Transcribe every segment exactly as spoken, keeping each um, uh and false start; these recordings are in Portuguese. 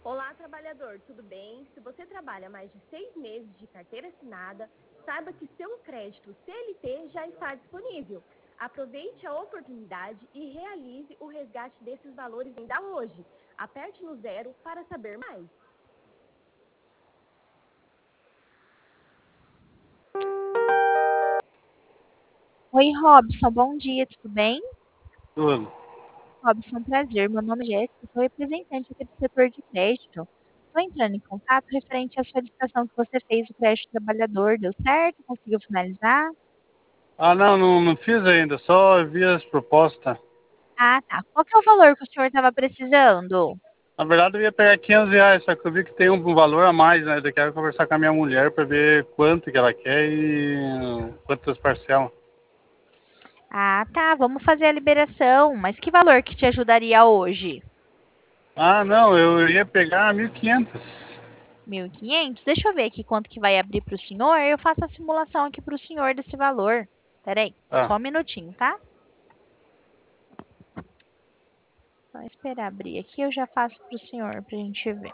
Olá, trabalhador, tudo bem? Se você trabalha mais de seis meses de carteira assinada, saiba que seu crédito C L T já está disponível. Aproveite a oportunidade e realize o resgate desses valores ainda hoje. Aperte no zero para saber mais. Oi, Robson, bom dia, tudo bem? Tudo. Robson, prazer. Meu nome é Jéssica, sou representante aqui do setor de crédito. Estou entrando em contato referente à solicitação que você fez do crédito trabalhador. Deu certo? Conseguiu finalizar? Ah, não, não, não fiz ainda, só vi as propostas. Ah, tá. Qual que é o valor que o senhor estava precisando? Na verdade, eu ia pegar quinhentos reais, só que eu vi que tem um valor a mais, né? Eu quero conversar com a minha mulher para ver quanto que ela quer e quantas parcelas. Ah, tá. Vamos fazer a liberação. Mas que valor que te ajudaria hoje? Ah, não, eu ia pegar mil e quinhentos. mil e quinhentos? Deixa eu ver aqui quanto que vai abrir para o senhor. Eu faço a simulação aqui para o senhor desse valor. Peraí, Ah, só um minutinho, tá? Só esperar abrir aqui, eu já faço para o senhor, para a gente ver.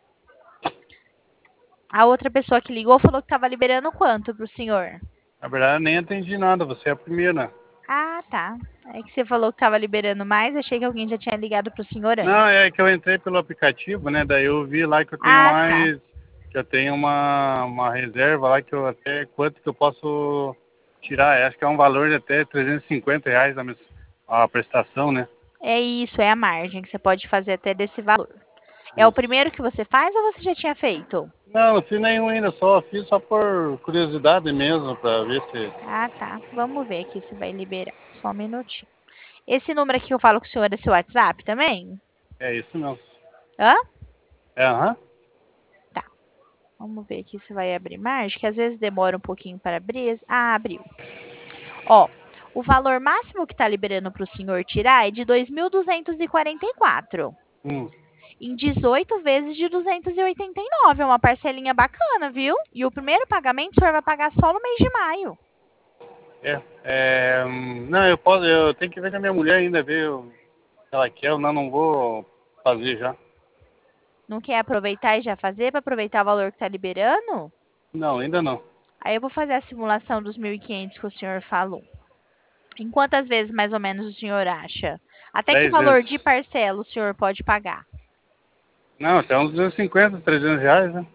A outra pessoa que ligou falou que estava liberando quanto para o senhor? na verdade, eu nem entendi nada, você é a primeira. Ah, tá. É que você falou que estava liberando mais, achei que alguém já tinha ligado para o senhor Não, antes. é que eu entrei pelo aplicativo, né? Daí eu vi lá que eu tenho Ah, tá. mais, que eu tenho uma, uma reserva lá que eu até quanto que eu posso tirar. Acho que é um valor de até trezentos e cinquenta reais a, mes- a prestação, né? É isso, é a margem que você pode fazer até desse valor. É o Isso. primeiro que você faz ou você já tinha feito? Não, não fiz nenhum ainda, só fiz só por curiosidade mesmo, para ver se Ah, tá. Vamos ver aqui se vai liberar. Só um minutinho. Esse número aqui que eu falo com o senhor é seu WhatsApp também? é isso mesmo. Hã? É, aham. Tá. Vamos ver aqui se vai abrir margem, que às vezes demora um pouquinho para abrir. Ah, abriu. Ó, o valor máximo que está liberando para o senhor tirar é de dois mil duzentos e quarenta e quatro. Hum. Em dezoito vezes de duzentos e oitenta e nove. É uma parcelinha bacana, viu? E o primeiro pagamento o senhor vai pagar só no mês de maio. É, é, hum, não, eu posso, eu tenho que ver com a minha mulher ainda, ver o que ela quer, eu não, não vou fazer já. Não quer aproveitar e já fazer para aproveitar o valor que está liberando? Não, ainda não. Aí eu vou fazer a simulação dos mil e quinhentos que o senhor falou. Em quantas vezes mais ou menos o senhor acha? Até que Dez valor vezes. de parcela o senhor pode pagar? Não, até uns duzentos e cinquenta, trezentos reais, né?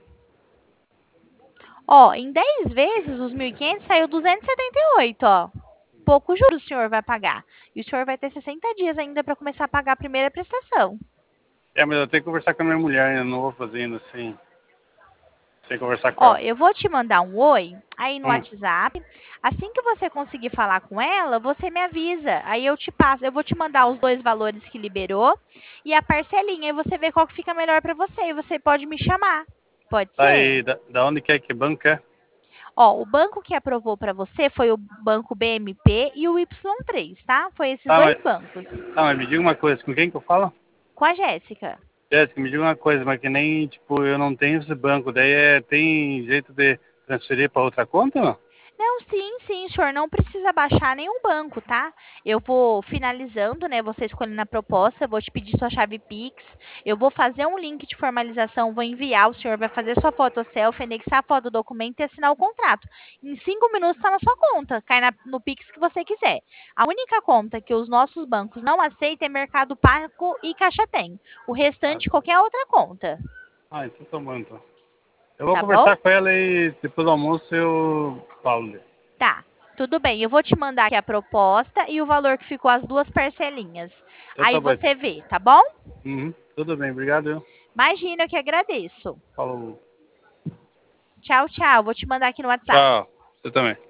Ó, em dez vezes os mil e quinhentos saiu duzentos e setenta e oito, ó. Pouco juros o senhor vai pagar. E o senhor vai ter sessenta dias ainda para começar a pagar a primeira prestação. É, mas eu tenho que conversar com a minha mulher ainda, não vou fazer ainda assim, sem conversar com Ó, ela. eu vou te mandar um oi aí no Hum, WhatsApp. Assim que você conseguir falar com ela, você me avisa. Aí eu te passo, eu vou te mandar os dois valores que liberou e a parcelinha. E você vê qual que fica melhor para você. E você pode me chamar. Pode tá ser? aí, da, da onde quer que banco é? Ó, o banco que aprovou para você foi o banco B M P e o Y três, tá? Foi esses Tá, dois mas, bancos. tá, mas me diga uma coisa, com quem que eu falo? Com a Jéssica. Jéssica, me diga uma coisa, mas que nem, tipo, eu não tenho esse banco, daí é, tem jeito de transferir para outra conta, não? Não, sim, sim, senhor, não precisa baixar nenhum banco, tá? Eu vou finalizando, né? Você escolhendo a proposta, eu vou te pedir sua chave Pix, eu vou fazer um link de formalização, vou enviar, o senhor vai fazer sua foto selfie, anexar a foto do documento e assinar o contrato. Em cinco minutos está na sua conta, cai na- no Pix que você quiser. A única conta que os nossos bancos não aceitam é Mercado Pago e Caixa Tem. O Ah, restante, qualquer outra conta, ah, então tá bom, então. Eu vou tá bom? conversar com ela e depois do almoço eu falo. Tá, tudo bem. Eu vou te mandar aqui a proposta e o valor que ficou as duas parcelinhas. Então Aí tá bom. você vê, tá bom? Uhum, tudo bem, obrigado. Viu? Imagina, eu que agradeço. Falou. Tchau, tchau. Vou te mandar aqui no WhatsApp. Tchau, você também.